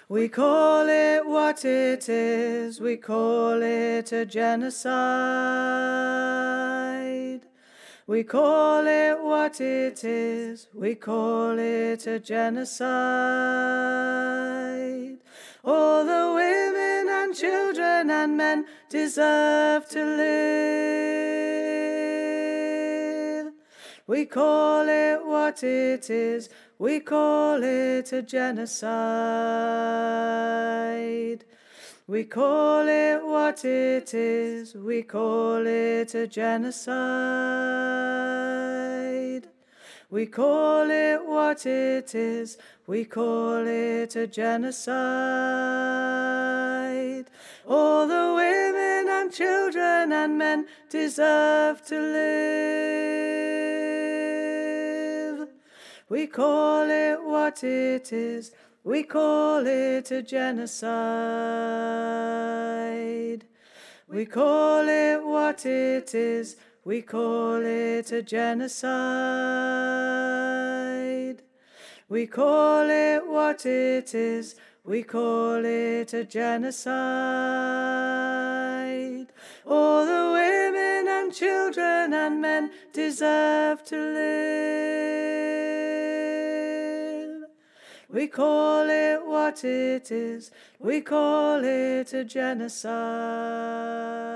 We call it what it is, we call it a genocide. We call it what it is, we call it a genocide. All the women and children and men deserve to live. We call it what it is, we call it a genocide. We call it what it is, we call it a genocide. We call it what it is, we call it a genocide. All the women and children and men deserve to live. We call it what it is, we call it a genocide. We call it what it is, we call it a genocide. We call it what it is, we call it a genocide. All the women and children and men deserve to live. We call it what it is, we call it a genocide.